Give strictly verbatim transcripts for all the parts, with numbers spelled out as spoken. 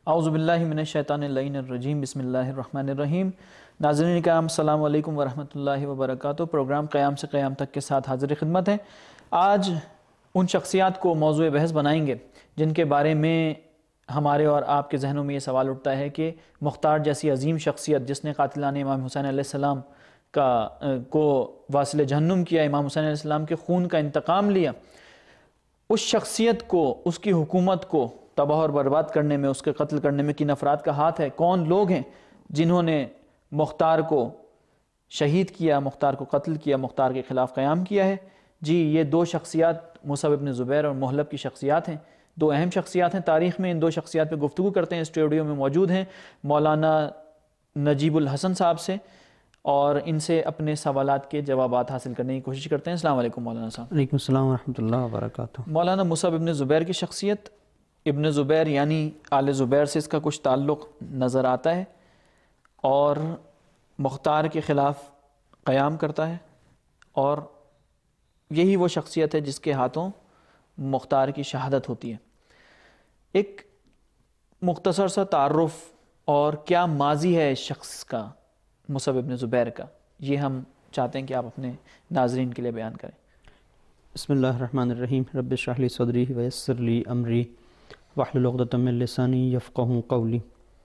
اعوذ باللہ من الشیطان اللعین الرجیم، بسم اللہ الرحمن الرحیم۔ ناظرین کرام السلام علیکم ورحمۃ اللہ وبرکاتہ۔ پروگرام قیام سے قیام تک کے ساتھ حاضر خدمت ہے۔ آج ان شخصیات کو موضوع بحث بنائیں گے جن کے بارے میں ہمارے اور آپ کے ذہنوں میں یہ سوال اٹھتا ہے کہ مختار جیسی عظیم شخصیت جس نے قاتلان امام حسین علیہ السلام کا کو واصل جہنم کیا، امام حسین علیہ السلام کے خون کا انتقام لیا، اس شخصیت کو، اس کی حکومت کو تباہ اور برباد کرنے میں، اس کے قتل کرنے میں کن افراد کا ہاتھ ہے؟ کون لوگ ہیں جنہوں نے مختار کو شہید کیا، مختار کو قتل کیا، مختار کے خلاف قیام کیا ہے؟ جی یہ دو شخصیات مصعب ابن زبیر اور محلب کی شخصیات ہیں، دو اہم شخصیات ہیں تاریخ میں۔ ان دو شخصیات پہ گفتگو کرتے ہیں۔ اسٹوڈیو میں موجود ہیں مولانا نجیب الحسن صاحب سے، اور ان سے اپنے سوالات کے جوابات حاصل کرنے کی کوشش کرتے ہیں۔ السلام علیکم مولانا صاحب۔ وعلیکم السلام ورحمۃ اللہ وبرکاتہ۔ مولانا مصعب ابن زبیر کی شخصیت، ابن زبیر یعنی آل زبیر سے اس کا کچھ تعلق نظر آتا ہے، اور مختار کے خلاف قیام کرتا ہے، اور یہی وہ شخصیت ہے جس کے ہاتھوں مختار کی شہادت ہوتی ہے۔ ایک مختصر سا تعارف اور کیا ماضی ہے اس شخص کا، مصعب ابن زبیر کا، یہ ہم چاہتے ہیں کہ آپ اپنے ناظرین کے لیے بیان کریں۔ بسم اللہ الرحمن الرحیم۔ رب اشرح لی صدری ویسر لی امری واحلل عقدۃ من لسانی یفقہوا قولی۔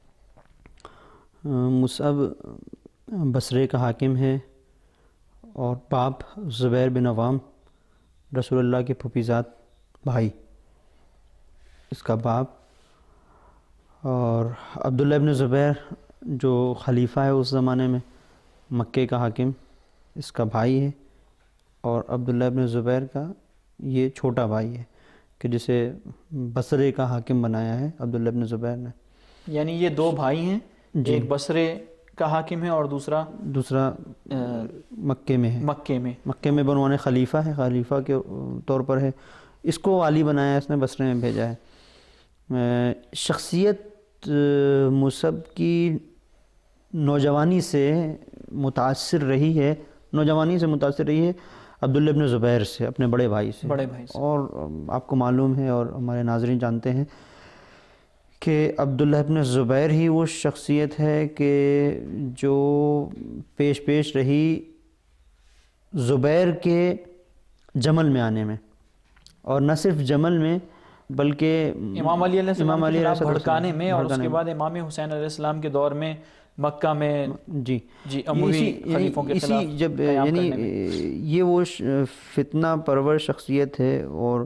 مصعب بصرے کا حاکم ہے، اور باپ زبیر بن عوام رسول اللہ کے پھوپھیزاد بھائی اس کا باپ، اور عبداللہ ابن زبیر جو خلیفہ ہے اس زمانے میں، مکے کا حاکم، اس کا بھائی ہے، اور عبداللہ ابن زبیر کا یہ چھوٹا بھائی ہے کہ جسے بصرے کا حاکم بنایا ہے عبداللہ ابن زبیر نے۔ یعنی یہ دو بھائی ہیں، جی، ایک بصرے کا حاکم ہے اور دوسرا دوسرا مکے میں ہے، مکے میں مکے میں بنوانے خلیفہ ہے، خلیفہ کے طور پر ہے، اس کو والی بنایا ہے، اس نے بصرے میں بھیجا ہے۔ شخصیت مصعب کی نوجوانی سے متاثر رہی ہے، نوجوانی سے متاثر رہی ہے عبداللہ ابن زبیر سے، اپنے بڑے بھائی سے۔ بڑے بھائی سے اور آپ کو معلوم ہے اور ہمارے ناظرین جانتے ہیں کہ عبداللہ ابن زبیر ہی وہ شخصیت ہے کہ جو پیش پیش رہی زبیر کے جمل میں آنے میں، اور نہ صرف جمل میں بلکہ امام علی علیہ السلام کے خلاف السلام بھڑکانے میں، اور اس بھڑکانے کے میں۔ بعد امام حسین علیہ السلام کے دور میں مکہ میں جی جی اموی اسی خلیفوں کے خلاف اسی جب قیام یعنی کرنے میں۔ یہ وہ فتنہ پرور شخصیت ہے، اور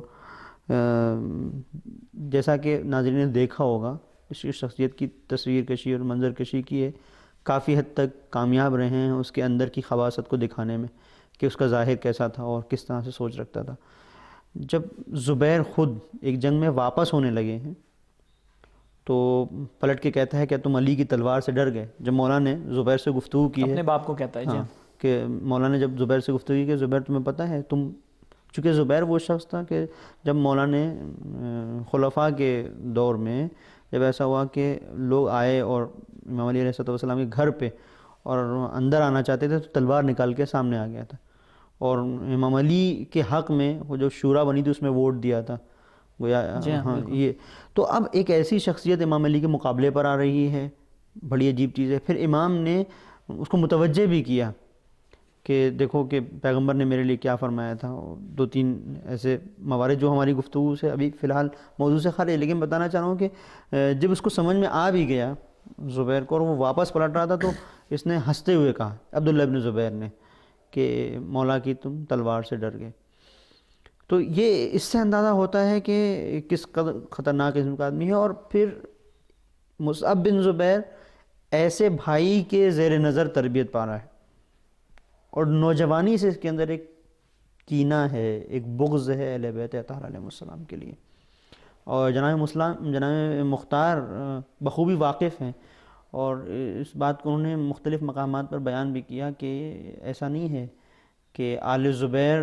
جیسا کہ ناظرین نے دیکھا ہوگا اس کی شخصیت کی تصویر کشی اور منظر کشی کی ہے، کافی حد تک کامیاب رہے ہیں اس کے اندر کی خباثت کو دکھانے میں کہ اس کا ظاہر کیسا تھا اور کس طرح سے سوچ رکھتا تھا۔ جب زبیر خود ایک جنگ میں واپس ہونے لگے ہیں تو پلٹ کے کہتا ہے کہ تم علی کی تلوار سے ڈر گئے۔ جب مولا نے زبیر سے گفتگو کی ہے، اپنے باپ کو کہتا ہے جی ہاں، کہ مولا نے جب زبیر سے گفتگو کی کہ زبیر تمہیں پتہ ہے تم، چونکہ زبیر وہ شخص تھا کہ جب مولا نے خلفاء کے دور میں جب ایسا ہوا کہ لوگ آئے اور امام علی علیہ السلام کے گھر پہ اور اندر آنا چاہتے تھے تو تلوار نکال کے سامنے آ گیا تھا، اور امام علی کے حق میں وہ جو شورا بنی تھی اس میں ووٹ دیا تھا گویا۔ ہاں یہ تو اب ایک ایسی شخصیت امام علی کے مقابلے پر آ رہی ہے، بڑی عجیب چیز ہے۔ پھر امام نے اس کو متوجہ بھی کیا کہ دیکھو کہ پیغمبر نے میرے لیے کیا فرمایا تھا، دو تین ایسے موارد جو ہماری گفتگو سے ابھی فی الحال موضوع سے خالی ہے، لیکن بتانا چاہ رہا ہوں کہ جب اس کو سمجھ میں آ بھی گیا زبیر کو، اور وہ واپس پلٹ رہا تھا، تو اس نے ہنستے ہوئے کہا عبداللہ ابن زبیر نے کہ مولا کی تم تلوار سے ڈر گئے۔ تو یہ اس سے اندازہ ہوتا ہے کہ کس قدر خطرناک قسم کا آدمی ہے۔ اور پھر مصعب بن زبیر ایسے بھائی کے زیر نظر تربیت پا رہا ہے، اور نوجوانی سے اس کے اندر ایک کینہ ہے، ایک بغض ہے اہل بیت اطہار علیہ السلام کے لیے، اور جناب مسلم جناب مختار بخوبی واقف ہیں، اور اس بات کو انہوں نے مختلف مقامات پر بیان بھی کیا کہ ایسا نہیں ہے کہ آل زبیر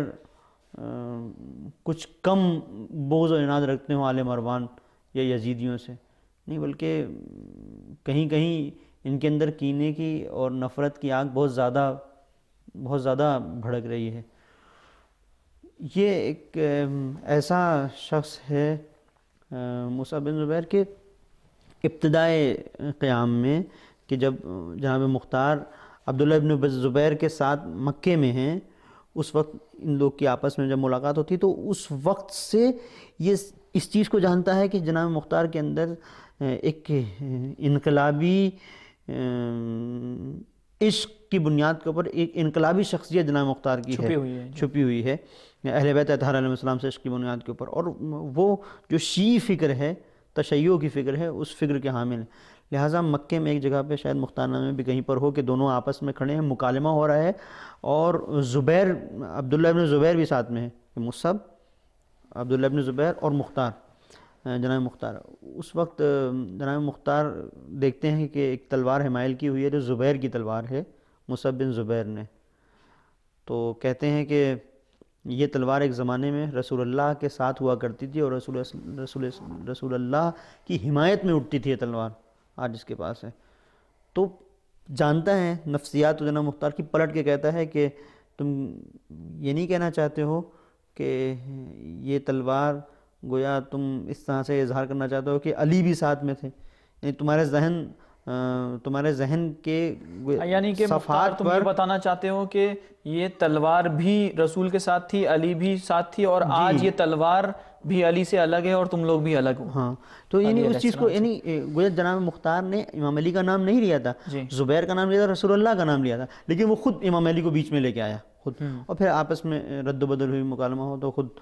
کچھ کم بغض و عناد رکھتے ہوں آل مروان یا یزیدیوں سے، نہیں، بلکہ کہیں کہیں ان کے اندر کینے کی اور نفرت کی آگ بہت زیادہ بہت زیادہ بھڑک رہی ہے۔ یہ ایک ایسا شخص ہے مصعب بن زبیر کہ ابتدائے قیام میں کہ جب جناب مختار عبداللہ ابن زبیر کے ساتھ مکے میں ہیں، اس وقت ان لوگ کی آپس میں جب ملاقات ہوتی تو اس وقت سے یہ اس چیز کو جانتا ہے کہ جناب مختار کے اندر ایک انقلابی عشق کی بنیاد کے اوپر ایک انقلابی شخصیت جناب مختار کی چھپی ہے ہوئی ہے چھپی ہوئی ہے اہل بیت اطہار علیہ السلام سے عشق کی بنیاد کے اوپر، اور وہ جو شیعی فکر ہے، تشیع کی فکر ہے، اس فکر کے حامل ہیں۔ لہٰذا مکے میں ایک جگہ پہ شاید مختار نامے میں بھی کہیں پر ہو کہ دونوں آپس میں کھڑے ہیں، مکالمہ ہو رہا ہے، اور زبیر عبداللہ ابن زبیر بھی ساتھ میں ہے، مصعب، عبداللہ ابن زبیر اور مختار، جناب مختار۔ اس وقت جناب مختار دیکھتے ہیں کہ ایک تلوار حمائل کی ہوئی ہے جو زبیر کی تلوار ہے، مصعب بن زبیر نے، تو کہتے ہیں کہ یہ تلوار ایک زمانے میں رسول اللہ کے ساتھ ہوا کرتی تھی، اور رسول رسول رسول اللہ کی حمایت میں اٹھتی تھی یہ تلوار، آج اس کے پاس ہے۔ تو جانتا ہے نفسیات جناب مختار کی، پلٹ کے کہتا ہے کہ تم یہ نہیں کہنا چاہتے ہو کہ یہ تلوار گویا تم اس طرح سے اظہار کرنا چاہتے ہو کہ علی بھی ساتھ میں تھے، یعنی تمہارے ذہن تمہارے ذہن کے یعنی کہ مختار صفحات تم یہ پر بتانا چاہتے ہو کہ یہ تلوار بھی رسول کے ساتھ تھی، علی بھی ساتھ تھی، اور آج یہ تلوار بھی علی سے الگ ہے اور تم لوگ بھی الگ ہو۔ ہاں، تو یعنی اس چیز کو، یعنی گویا جناب مختار نے امام علی کا نام نہیں لیا تھا، زبیر کا نام لیا تھا، رسول اللہ کا نام لیا تھا، لیکن وہ خود امام علی کو بیچ میں لے کے آیا خود، اور پھر آپس میں رد و بدل ہوئی، مکالمہ ہو، تو خود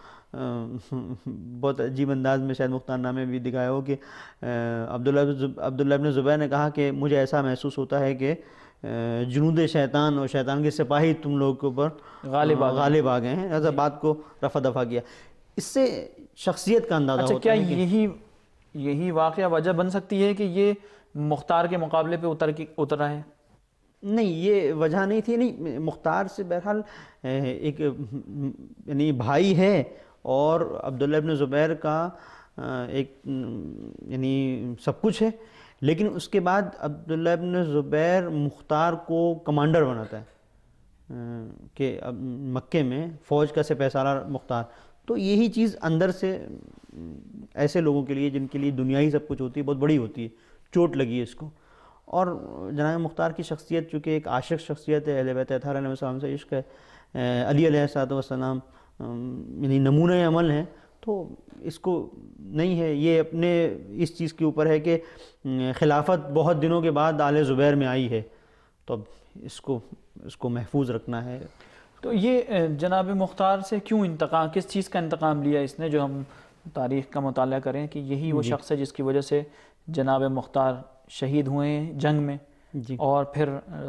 بہت عجیب انداز میں شاید مختار نامے بھی دکھایا ہو کہ عبداللہ عبداللہ ابن زبیر نے کہا کہ مجھے ایسا محسوس ہوتا ہے کہ جنود شیطان اور شیطان کے سپاہی تم لوگ کے اوپر غالب غالب آ گئے ہیں، ایسا بات کو رفع دفع کیا۔ اس سے شخصیت کا اندازہ ہوتا ہے۔ اچھا، کیا یہی یہی واقعہ وجہ بن سکتی ہے کہ یہ مختار کے مقابلے پہ اتر اترا ہے؟ نہیں، یہ وجہ نہیں تھی، نہیں، مختار سے بہرحال ایک یعنی بھائی ہے، اور عبداللہ ابن زبیر کا ایک یعنی سب کچھ ہے، لیکن اس کے بعد عبداللہ ابن زبیر مختار کو کمانڈر بناتا ہے کہ مکے میں فوج کا سپہ سالار مختار۔ تو یہی چیز اندر سے ایسے لوگوں کے لیے جن کے لیے دنیائی سب کچھ ہوتی ہے بہت بڑی ہوتی ہے، چوٹ لگی ہے اس کو۔ اور جناب مختار کی شخصیت چونکہ ایک عاشق شخصیت ہے، اہل بیت اطہار علیہ السلام سے عشق ہے، علی علیہ السلام یعنی نمونہ عمل ہیں، تو اس کو نہیں ہے، یہ اپنے اس چیز کے اوپر ہے کہ خلافت بہت دنوں کے بعد آل زبیر میں آئی ہے، تو اب اس کو اس کو محفوظ رکھنا ہے۔ تو یہ جناب مختار سے کیوں انتقام، کس چیز کا انتقام لیا اس نے؟ جو ہم تاریخ کا مطالعہ کریں کہ یہی وہ شخص ہے جس کی وجہ سے جناب مختار شہید ہوئے ہیں جنگ میں، جی، اور پھر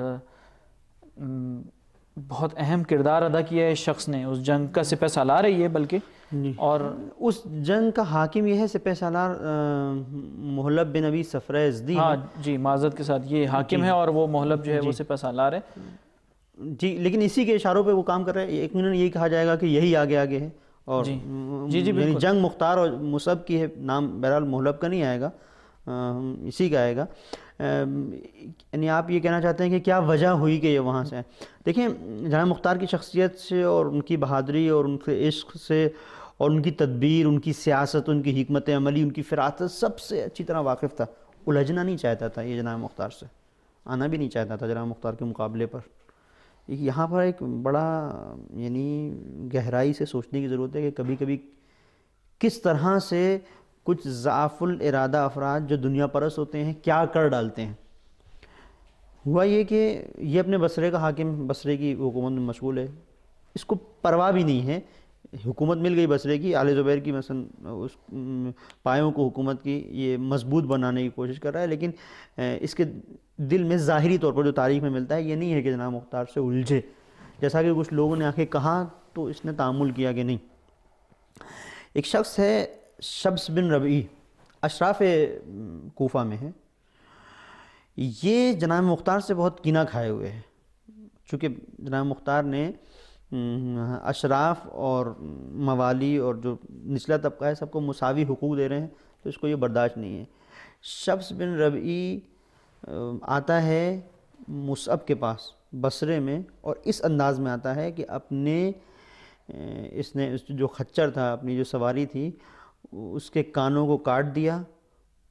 بہت اہم کردار ادا کیا ہے اس شخص نے، اس جنگ کا سپہ سالار ہے یہ بلکہ، اور اس جنگ کا حاکم یہ ہے سپہ سالار محلب بن ابی صفرہ ازدی۔ ہاں جی، معذرت کے ساتھ یہ حاکم ہے اور وہ محلب جو ہے وہ سپہ سالار ہے۔ جی، لیکن اسی کے اشاروں پہ وہ کام کر رہے ہیں، ایک منٹ یہی کہا جائے گا کہ یہی آگے آگے ہے، اور یعنی جنگ مختار اور مصعب کی ہے، نام بہرحال محلب کا نہیں آئے گا، اسی کا آئے گا۔ یعنی آپ یہ کہنا چاہتے ہیں کہ کیا وجہ ہوئی کہ یہ وہاں سے؟ دیکھیں، جناب مختار کی شخصیت سے اور ان کی بہادری اور ان کے عشق سے اور ان کی تدبیر، ان کی سیاست، ان کی حکمت عملی، ان کی فراست سب سے اچھی طرح واقف تھا، الجھنا نہیں چاہتا تھا یہ جناب مختار سے، آنا بھی نہیں چاہتا تھا جناب مختار کے مقابلے پر۔ یہاں پر ایک بڑا یعنی گہرائی سے سوچنے کی ضرورت ہے کہ کبھی کبھی کس طرح سے کچھ ضعف الارادہ افراد جو دنیا پرست ہوتے ہیں کیا کر ڈالتے ہیں۔ ہوا یہ کہ یہ اپنے بصرے کا حاکم، بصرے کی حکومت میں مشغول ہے، اس کو پرواہ بھی نہیں ہے، حکومت مل گئی بصرے کی، آل زبیر کی مثلا اس پایوں کو حکومت کی یہ مضبوط بنانے کی کوشش کر رہا ہے، لیکن اس کے دل میں ظاہری طور پر جو تاریخ میں ملتا ہے یہ نہیں ہے کہ جناب مختار سے الجھے، جیسا کہ کچھ لوگوں نے آ کے کہا تو اس نے تعامل کیا کہ نہیں۔ ایک شخص ہے شبس بن ربعی، اشراف کوفہ میں ہے، یہ جناب مختار سے بہت کینہ کھائے ہوئے ہیں، چونکہ جناب مختار نے اشراف اور موالی اور جو نچلا طبقہ ہے سب کو مساوی حقوق دے رہے ہیں، تو اس کو یہ برداشت نہیں ہے۔ شبس بن ربعی آتا ہے مصعب کے پاس بصرے میں، اور اس انداز میں آتا ہے کہ اپنے اس نے جو خچر تھا، اپنی جو سواری تھی، اس کے کانوں کو کاٹ دیا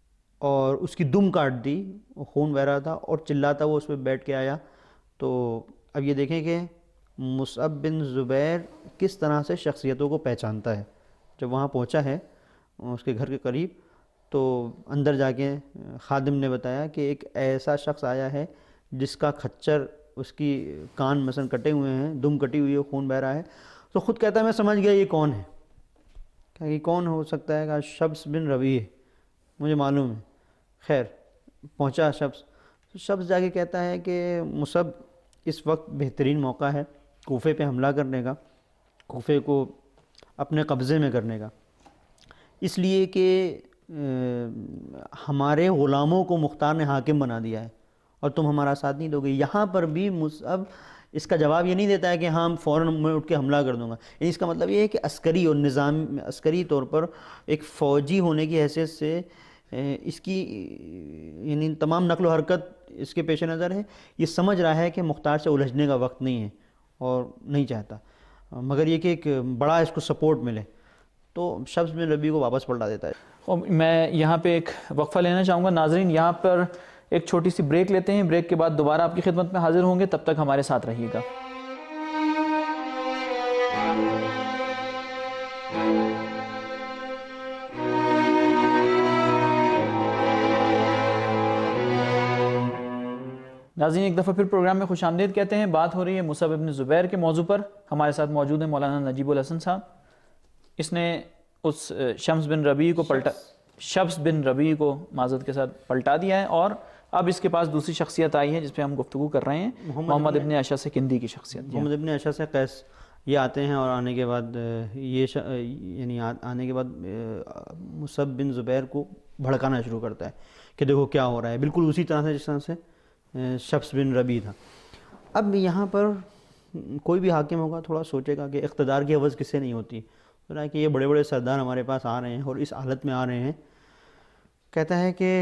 اور اس کی دم کاٹ دی، وہ خون بہہ رہا تھا اور چلاتا وہ اس پہ بیٹھ کے آیا. تو اب یہ دیکھیں کہ مصعب بن زبیر کس طرح سے شخصیتوں کو پہچانتا ہے. جب وہاں پہنچا ہے اس کے گھر کے قریب تو اندر جا کے خادم نے بتایا کہ ایک ایسا شخص آیا ہے جس کا کھچر، اس کی کان مثلا کٹے ہوئے ہیں، دم کٹی ہوئی ہے، خون بہہ رہا ہے. تو خود کہتا ہے میں سمجھ گیا یہ کون ہے. کہ یہ کون ہو سکتا ہے؟ کہا شبس بن ربیع، مجھے معلوم ہے. خیر پہنچا شبس، شبس جا کے کہتا ہے کہ مصعب اس وقت بہترین موقع ہے کوفے پہ حملہ کرنے کا، کوفے کو اپنے قبضے میں کرنے کا، اس لیے کہ ہمارے غلاموں کو مختار نے حاکم بنا دیا ہے اور تم ہمارا ساتھ نہیں دو گے. یہاں پر بھی مصعب اس کا جواب یہ نہیں دیتا ہے کہ ہاں فوراً میں اٹھ کے حملہ کر دوں گا. یعنی اس کا مطلب یہ ہے کہ عسکری اور نظام عسکری طور پر ایک فوجی ہونے کی حیثیت سے اس کی یعنی تمام نقل و حرکت اس کے پیش نظر ہے. یہ سمجھ رہا ہے کہ مختار سے الجھنے کا وقت نہیں ہے اور نہیں چاہتا، مگر یہ کہ ایک بڑا اس کو سپورٹ ملے. تو شبس بن ربیع کو واپس پلٹا دیتا ہے. اور میں یہاں پہ ایک وقفہ لینا چاہوں گا. ناظرین یہاں پر ایک چھوٹی سی بریک لیتے ہیں، بریک کے بعد دوبارہ آپ کی خدمت میں حاضر ہوں گے، تب تک ہمارے ساتھ رہیے گا. ناظرین ایک دفعہ پھر پروگرام میں خوش آمدید کہتے ہیں. بات ہو رہی ہے مصعب ابن زبیر کے موضوع پر. ہمارے ساتھ موجود ہیں مولانا نجیب الحسن صاحب. اس نے اس شمس بن ربیع کو پلٹا شبس بن ربیع کو معذرت کے ساتھ پلٹا دیا ہے، اور اب اس کے پاس دوسری شخصیت آئی ہے جس پہ ہم گفتگو کر رہے ہیں، محمد ابن اشعث کندی کی شخصیت. محمد ابن اشعث قیس یہ آتے ہیں اور آنے کے بعد یہ ش... یعنی آنے کے بعد مصعب بن زبیر کو بھڑکانا شروع کرتا ہے کہ دیکھو کیا ہو رہا ہے، بالکل اسی طرح سے جس طرح سے شبس بن ربیع تھا. اب یہاں پر کوئی بھی حاکم ہوگا تھوڑا سوچے گا کہ اقتدار کی عوض کس سے نہیں ہوتی. تو کہ یہ بڑے بڑے سردار ہمارے پاس آ رہے ہیں اور اس حالت میں آ رہے ہیں. کہتا ہے کہ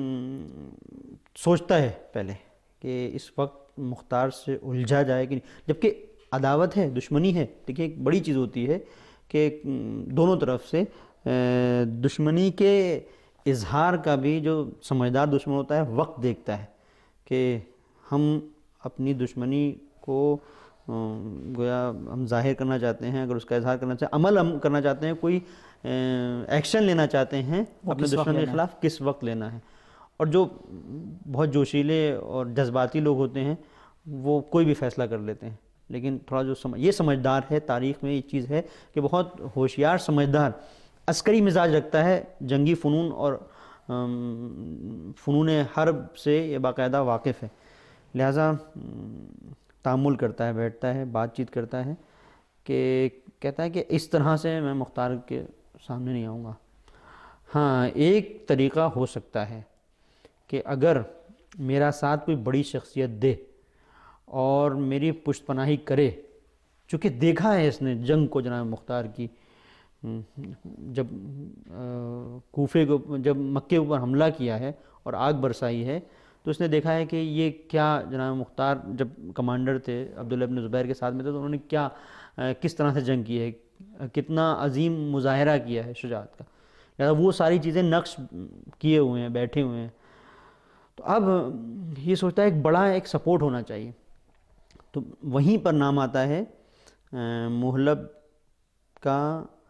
سوچتا ہے پہلے کہ اس وقت مختار سے الجھا جائے کہ نہیں، جبکہ عداوت ہے، دشمنی ہے. دیکھیے ایک بڑی چیز ہوتی ہے کہ دونوں طرف سے دشمنی کے اظہار کا بھی جو سمجھدار دشمن ہوتا ہے وقت دیکھتا ہے کہ ہم اپنی دشمنی کو گویا ہم ظاہر کرنا چاہتے ہیں، اگر اس کا اظہار کرنا چاہتے ہیں، عمل ہم کرنا چاہتے ہیں، کوئی ایکشن لینا چاہتے ہیں اپنے دشمن کے خلاف، کس وقت لینا ہے. اور جو بہت جوشیلے اور جذباتی لوگ ہوتے ہیں وہ کوئی بھی فیصلہ کر لیتے ہیں، لیکن تھوڑا جو سمجھ یہ سمجھدار ہے، تاریخ میں یہ چیز ہے کہ بہت ہوشیار سمجھدار عسکری مزاج رکھتا ہے، جنگی فنون اور فنون حرب سے یہ باقاعدہ واقف ہے، لہٰذا تأمل کرتا ہے، بیٹھتا ہے، بات چیت کرتا ہے کہ کہتا ہے کہ اس طرح سے میں مختار کے سامنے نہیں آؤں گا. ہاں ایک طریقہ ہو سکتا ہے کہ اگر میرا ساتھ کوئی بڑی شخصیت دے اور میری پشت پناہی کرے، چونکہ دیکھا ہے اس نے جنگ کو جناب مختار کی، جب کوفے کو جب مکے کے اوپر حملہ کیا ہے اور آگ برسائی ہے تو اس نے دیکھا ہے کہ یہ کیا جناب مختار جب کمانڈر تھے عبداللہ ابن زبیر کے ساتھ میں تھے تو انہوں نے کیا کس طرح سے جنگ کی ہے، کتنا عظیم مظاہرہ کیا ہے شجاعت کا. لہٰذا وہ ساری چیزیں نقش کیے ہوئے ہیں، بیٹھے ہوئے ہیں. تو اب یہ سوچتا ہے ایک بڑا ایک سپورٹ ہونا چاہیے. تو وہیں پر نام آتا ہے محلب کا،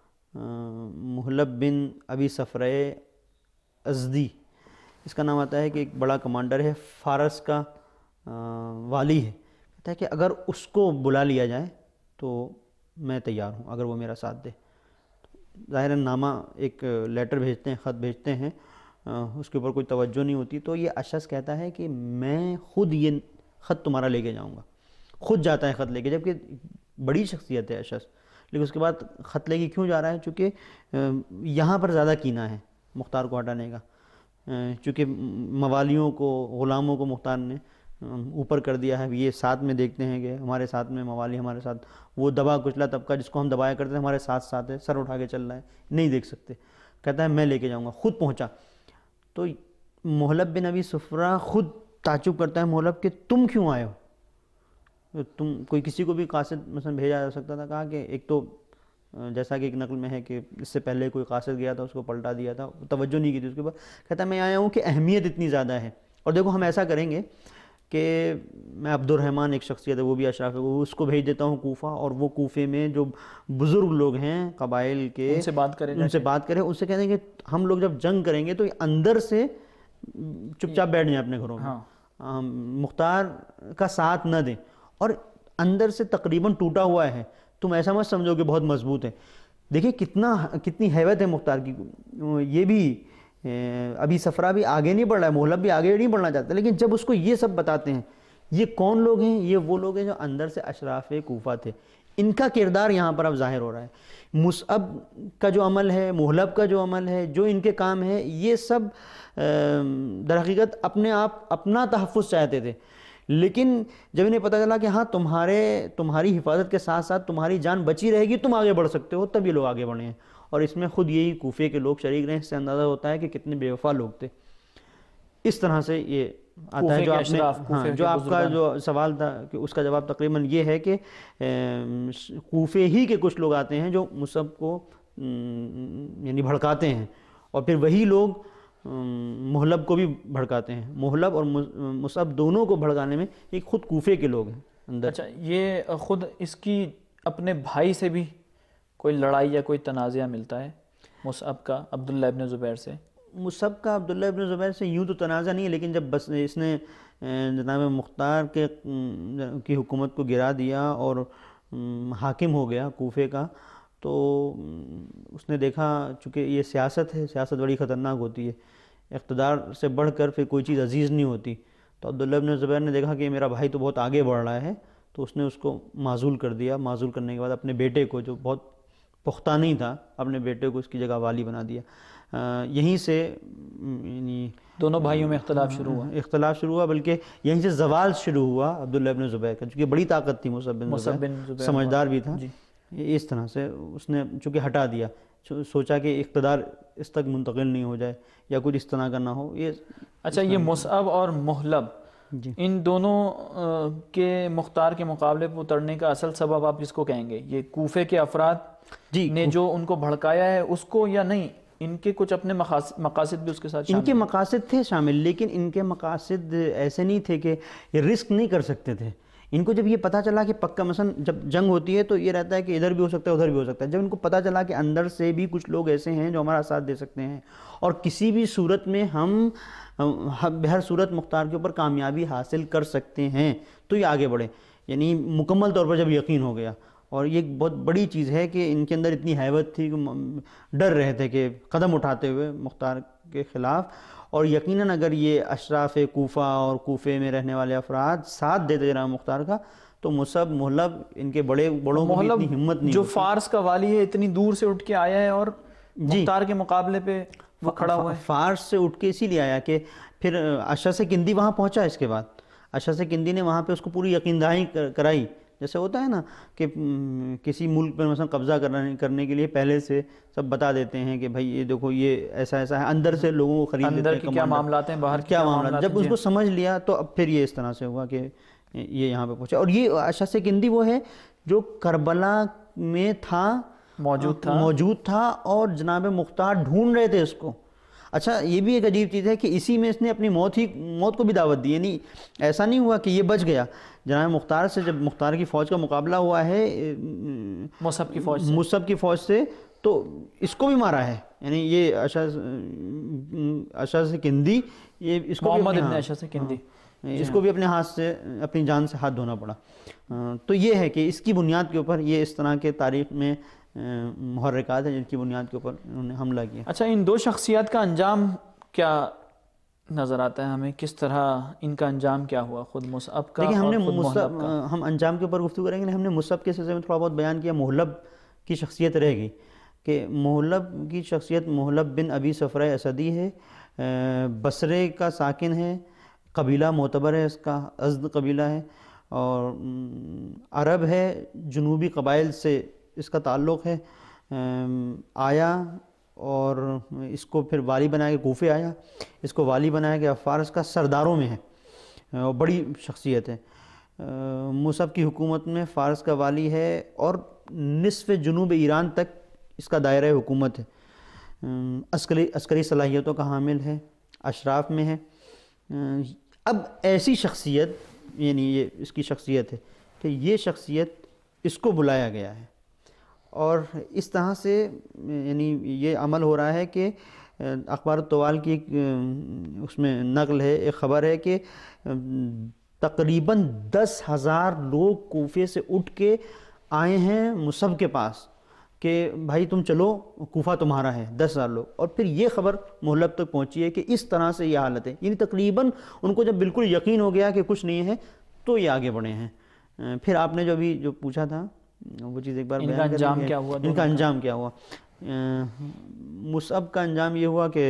محلب بن ابی صفرہ ازدی، اس کا نام آتا ہے کہ ایک بڑا کمانڈر ہے، فارس کا والی ہے. کہتا ہے کہ اگر اس کو بلا لیا جائے تو میں تیار ہوں اگر وہ میرا ساتھ دے. ظاہراً نامہ ایک لیٹر بھیجتے ہیں، خط بھیجتے ہیں، اس کے اوپر کوئی توجہ نہیں ہوتی. تو یہ اشعث کہتا ہے کہ میں خود یہ خط تمہارا لے کے جاؤں گا. خود جاتا ہے خط لے کے، جبکہ بڑی شخصیت ہے اشعث، لیکن اس کے بعد خط لے کے کیوں جا رہا ہے؟ چونکہ یہاں پر زیادہ کینہ ہے مختار کو ہٹانے کا، چونکہ موالیوں کو، غلاموں کو مختار نے اوپر کر دیا ہے. یہ ساتھ میں دیکھتے ہیں کہ ہمارے ساتھ میں موالی، ہمارے ساتھ وہ دبا کچلا طبقہ جس کو ہم دبایا کرتے ہیں ہمارے ساتھ ساتھ ہے، سر اٹھا کے چل رہا ہے، نہیں دیکھ سکتے. کہتا ہے میں لے کے جاؤں گا. خود پہنچا تو محلب بن ابی صفرہ خود تعجب کرتا ہے محلب کہ تم کیوں آئے ہو؟ تم کوئی کسی کو بھی قاصد مثلا بھیجا جا سکتا تھا. کہا کہ ایک تو جیسا کہ ایک نقل میں ہے کہ اس سے پہلے کوئی قاصد گیا تھا، اس کو پلٹا دیا تھا، توجہ نہیں کی تھی اس کے اوپر. کہتا میں آیا ہوں کہ اہمیت اتنی زیادہ ہے. اور دیکھو ہم ایسا کریں گے کہ میں عبد الرحمن ایک شخصیت ہے، وہ بھی اشراف ہے، وہ اس کو بھیج دیتا ہوں کوفہ، اور وہ کوفے میں جو بزرگ لوگ ہیں قبائل کے ان سے بات کرے ان سے بات کرے، ان سے کہہ دیں کہ ہم لوگ جب جنگ کریں گے تو اندر سے چپ چاپ بیٹھ جائیں اپنے گھروں میں، مختار کا ساتھ نہ دیں. اور اندر سے تقریباً ٹوٹا ہوا ہے، تم ایسا مت سمجھو کہ بہت مضبوط ہے. دیکھیں کتنا کتنی ہیبت ہے مختار کی. یہ بھی ابھی صفرا بھی آگے نہیں بڑھ رہا ہے، محلب بھی آگے نہیں بڑھنا چاہتا، لیکن جب اس کو یہ سب بتاتے ہیں، یہ کون لوگ ہیں؟ یہ وہ لوگ ہیں جو اندر سے اشراف کوفہ تھے. ان کا کردار یہاں پر اب ظاہر ہو رہا ہے. مصعب کا جو عمل ہے، محلب کا جو عمل ہے، جو ان کے کام ہے، یہ سب در حقیقت اپنے آپ اپنا تحفظ چاہتے تھے. لیکن جب انہیں پتہ چلا کہ ہاں تمہارے تمہاری حفاظت کے ساتھ ساتھ تمہاری جان بچی رہے گی، تم آگے بڑھ سکتے ہو، تب یہ لوگ آگے بڑھے ہیں. اور اس میں خود یہی کوفے کے لوگ شریک رہے. اس سے اندازہ ہوتا ہے کہ کتنے بے وفا لوگ تھے. اس طرح سے یہ آتا ہے. جو آپ نے ہاں جو آپ کا جو سوال تھا کہ اس کا جواب تقریباً یہ ہے کہ کوفے ہی کے کچھ لوگ آتے ہیں جو مصعب کو یعنی بھڑکاتے ہیں، اور پھر وہی لوگ محلب کو بھی بھڑکاتے ہیں. محلب اور مصعب دونوں کو بھڑکانے میں ایک خود کوفے کے لوگ ہیں اندر. اچھا، یہ خود اس کی اپنے بھائی سے بھی کوئی لڑائی یا کوئی تنازعہ ملتا ہے مصعب کا عبداللہ ابن زبیر سے؟ مصعب کا عبداللہ ابن زبیر سے یوں تو تنازع نہیں ہے، لیکن جب بس اس نے جناب مختار کے کی حکومت کو گرا دیا اور حاکم ہو گیا کوفے کا، تو اس نے دیکھا چونکہ یہ سیاست ہے، سیاست بڑی خطرناک ہوتی ہے، اقتدار سے بڑھ کر پھر کوئی چیز عزیز نہیں ہوتی. تو عبداللہ ابن زبیر نے دیکھا کہ میرا بھائی تو بہت آگے بڑھ رہا ہے، تو اس نے اس کو معزول کر دیا. معزول کرنے کے بعد اپنے بیٹے کو، جو بہت پختہ نہیں تھا، اپنے بیٹے کو اس کی جگہ والی بنا دیا. یہیں سے یعنی دونوں بھائیوں میں اختلاف شروع ہوا اختلاف شروع ہوا بلکہ یہیں سے زوال شروع ہوا عبداللہ ابن زبیر کا، چونکہ بڑی طاقت تھی مصعب بن زبیر، سمجھدار بھی تھا. اس طرح سے اس نے چونکہ ہٹا دیا، سوچا کہ اقتدار اس تک منتقل نہیں ہو جائے یا کچھ اس طرح کا نہ ہو. یہ اچھا، یہ مصعب اور محلب جی ان دونوں کے مختار کے مقابلے پہ اترنے کا اصل سبب آپ کس کو کہیں گے؟ یہ کوفے کے افراد جی نے جو ان کو بھڑکایا ہے اس کو، یا نہیں ان کے کچھ اپنے مقاصد بھی اس کے ساتھ شامل؟ ان کے مقاصد تھے شامل، لیکن ان کے مقاصد ایسے نہیں تھے کہ یہ رسک نہیں کر سکتے تھے. ان کو جب یہ پتہ چلا کہ پکا مثلا جب جنگ ہوتی ہے تو یہ رہتا ہے کہ ادھر بھی ہو سکتا ہے ادھر بھی ہو سکتا ہے. جب ان کو پتہ چلا کہ اندر سے بھی کچھ لوگ ایسے ہیں جو ہمارا ساتھ دے سکتے ہیں اور کسی بھی صورت میں ہم بہر صورت مختار کے اوپر کامیابی حاصل کر سکتے ہیں، تو یہ آگے بڑھے. یعنی مکمل طور پر جب یقین ہو گیا، اور یہ ایک بہت بڑی چیز ہے کہ ان کے اندر اتنی ہیبت تھی کہ ڈر رہے تھے کہ قدم اٹھاتے ہوئے مختار کے خلاف. اور یقیناً اگر یہ اشراف کوفہ اور کوفے میں رہنے والے افراد ساتھ دیتے جناب مختار کا، تو مصعب محلب ان کے بڑے بڑوں کو بھی اتنی ہمت نہیں جو فارس کا والی ہے اتنی دور سے اٹھ کے آیا ہے اور مختار کے مقابلے پہ وہ کھڑا ہوا ہے. فارس سے اٹھ کے اسی لیے آیا کہ پھر اشعث کندی وہاں پہنچا. اس کے بعد اشعث کندی نے وہاں پہ اس کو پوری یقین دہانی کرائی. جیسے ہوتا ہے نا کہ کسی ملک پر مثلا قبضہ کرنے کے لیے پہلے سے سب بتا دیتے ہیں کہ بھائی یہ دیکھو یہ ایسا ایسا ہے، اندر سے لوگوں کو خرید لیتے ہیں، اندر کی کیا معاملات ہیں، باہر کیا معاملات. جب اس کو سمجھ لیا تو اب پھر یہ اس طرح سے ہوا کہ یہ یہاں پہ پہنچا. اور یہ اشعث کندی وہ ہے جو کربلا میں تھا، موجود تھا موجود تھا اور جناب مختار ڈھونڈ رہے تھے اس کو. اچھا، یہ بھی ایک عجیب چیز ہے کہ اسی میں اس نے اپنی موت ہی موت کو بھی دعوت دی. یعنی ایسا نہیں ہوا کہ یہ بچ گیا. جناب مختار سے جب مختار کی فوج کا مقابلہ ہوا ہے مصعب کی فوج سے مصعب کی فوج سے، تو اس کو بھی مارا ہے. یعنی یہ اشعث اشعث کندی، یہ اس کو محمد ابن اشعث کندی، اس کو بھی اپنے ہاتھ سے اپنی جان سے ہاتھ دھونا پڑا. تو یہ ہے کہ اس کی بنیاد کے اوپر یہ اس طرح کے تاریخ میں محرکات ہیں جن کی بنیاد کے اوپر انہوں نے حملہ کیا. اچھا، ان دو شخصیات کا انجام کیا نظر آتا ہے ہمیں؟ کس طرح ان کا انجام کیا ہوا، خود مصعب کا؟ دیکھیں، ہم نے مصعب ہم انجام کے اوپر گفتگو کریں گے. ہم نے مصعب کے سلسلے میں تھوڑا بہت بیان کیا. محلب کی شخصیت رہ گئی کہ محلب کی شخصیت محلب بن ابی صفرہ اسدی ہے، بصرے کا ساکن ہے، قبیلہ معتبر ہے اس کا، ازد قبیلہ ہے، اور عرب ہے، جنوبی قبائل سے اس کا تعلق ہے. آیا اور اس کو پھر والی بنایا کہ کوفے آیا، اس کو والی بنایا کہ فارس کا سرداروں میں ہے، اور بڑی شخصیت ہے. مصعب کی حکومت میں فارس کا والی ہے، اور نصف جنوب ایران تک اس کا دائرہ حکومت ہے، عسکری عسکری صلاحیتوں کا حامل ہے، اشراف میں ہے۔ اب ایسی شخصیت، یعنی یہ اس کی شخصیت ہے کہ یہ شخصیت اس کو بلایا گیا ہے، اور اس طرح سے یعنی یہ عمل ہو رہا ہے کہ اخبار الطوال کی ایک اس میں نقل ہے، ایک خبر ہے کہ تقریباً دس ہزار لوگ کوفے سے اٹھ کے آئے ہیں مصعب کے پاس کہ بھائی تم چلو، کوفہ تمہارا ہے، دس ہزار لوگ۔ اور پھر یہ خبر مہلب تک پہنچی ہے کہ اس طرح سے یہ حالت ہے، یعنی تقریباً ان کو جب بالکل یقین ہو گیا کہ کچھ نہیں ہے تو یہ آگے بڑھے ہیں۔ پھر آپ نے جو ابھی جو پوچھا تھا وہ چیز ایک بار ان کا انجام کیا ہوا؟ ان کا انجام کیا ہوا؟ مصعب کا انجام یہ ہوا کہ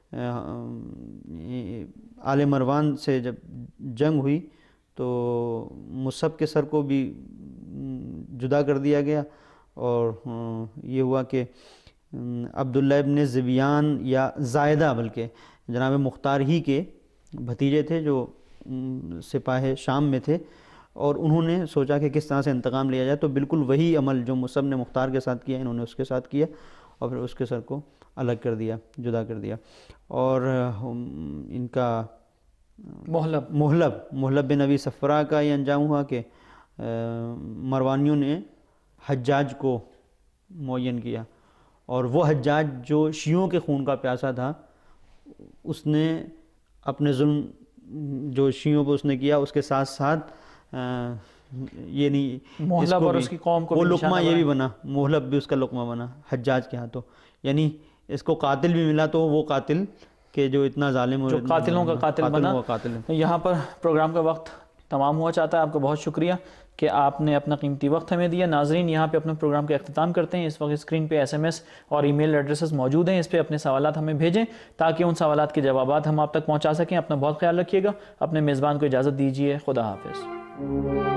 آل مروان سے جب جنگ ہوئی تو مصعب کے سر کو بھی جدا کر دیا گیا، اور یہ ہوا کہ عبداللہ ابن زبیان یا زائدہ بلکہ جناب مختار ہی کے بھتیجے تھے جو سپاہ شام میں تھے، اور انہوں نے سوچا کہ کس طرح سے انتقام لیا جائے، تو بالکل وہی عمل جو مصعب نے مختار کے ساتھ کیا انہوں نے اس کے ساتھ کیا، اور پھر اس کے سر کو الگ کر دیا، جدا کر دیا۔ اور ان کا محلب محلب محلب بن ابی صفرا کا یہ انجام ہوا کہ مروانیوں نے حجاج کو معین کیا، اور وہ حجاج جو شیعوں کے خون کا پیاسا تھا، اس نے اپنے ظلم جو شیعوں پہ اس نے کیا اس کے ساتھ ساتھ یہ نہیں محلب اور اس کی قوم کو وہ لقمہ یہ بھی بنا، محلب بھی اس کا لقمہ بنا حجاج کے ہاتھوں، یعنی اس کو قاتل بھی ملا تو وہ قاتل کہ جو اتنا ظالم، جو قاتلوں کا قاتل بنا۔ یہاں پر پروگرام کا وقت تمام ہوا چاہتا ہے۔ آپ کا بہت شکریہ کہ آپ نے اپنا قیمتی وقت ہمیں دیا۔ ناظرین، یہاں پہ اپنے پروگرام کا اختتام کرتے ہیں۔ اس وقت اسکرین پہ ایس ایم ایس اور ای میل ایڈریسز موجود ہیں، اس پہ اپنے سوالات ہمیں بھیجیں تاکہ ان سوالات کے جوابات ہم آپ تک پہنچا سکیں۔ اپنا بہت خیال رکھیے گا، اپنے میزبان کو اجازت دیجیے۔ خدا حافظ۔